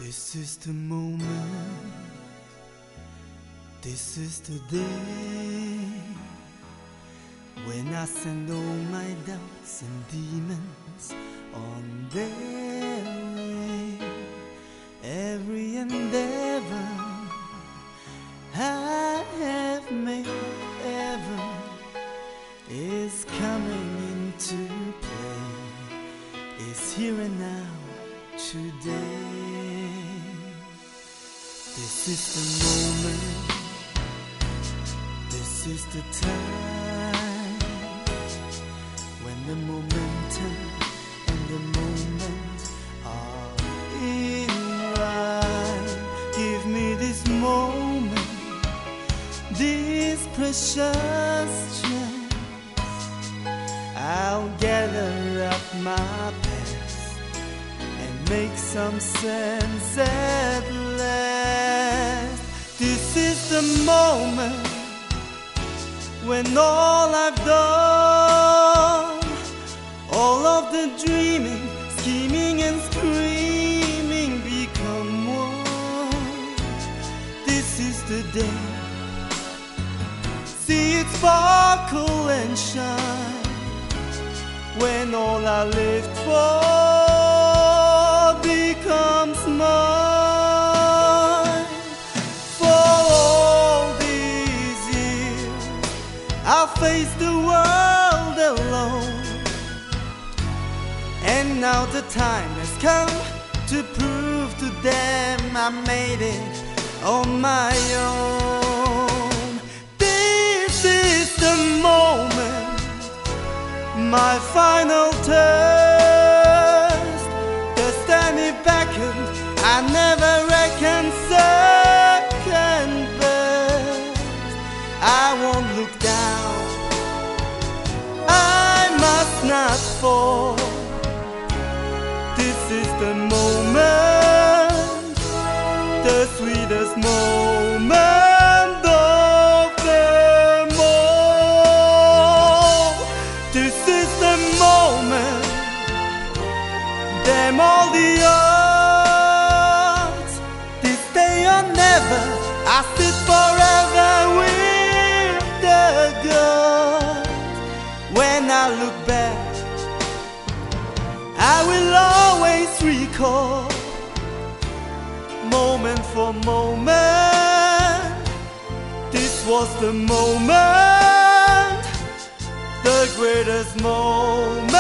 This is the moment, this is the day when I send all my doubts and demons on their way. Every endeavor I have made ever is coming into play, is here and now today. This is the moment, this is the time when the momentum and the moment are in line. Give me this moment, this precious chance. I'll gather up my past and make some sense at last. This is the moment when all I've done, all of the dreaming, scheming and screaming become one. This is the day, see it sparkle and shine, when all I lived for becomes mine. I'll face the world alone, and now the time has come to prove to them I made it on my own. This is the moment, my final test. The standing beckoned, I never reckoned second best. I won't look down, I must not fall. This is the moment, the sweetest moment of them all. This is the moment, them all the odds. This day or never, I sit forever with God. When I look back, I will always recall, moment for moment, this was the moment, the greatest moment.